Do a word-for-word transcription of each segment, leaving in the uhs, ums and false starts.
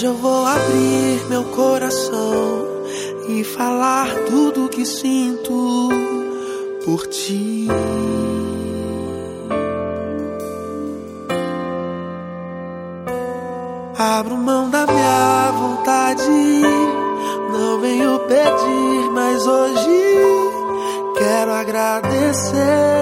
Hoje eu vou abrir meu coração e falar tudo que sinto por ti. Abro mão da minha vontade, não venho pedir, mas hoje quero agradecer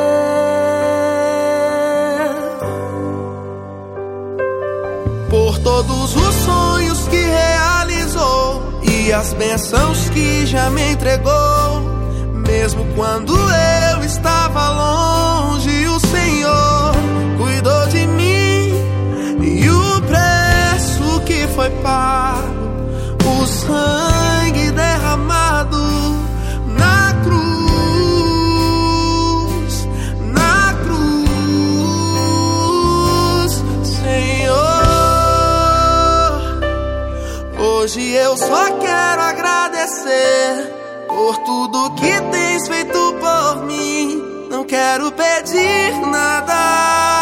por todos os sonhos que realizou e as bênçãos que já me entregou. Mesmo quando eu estava longe, o Senhor cuidou de mim, e o preço que foi pago, o sangue derramado na cruz, na cruz, Senhor. Hoje eu só quero agradecer por tudo que tens feito por mim. Não quero pedir nada,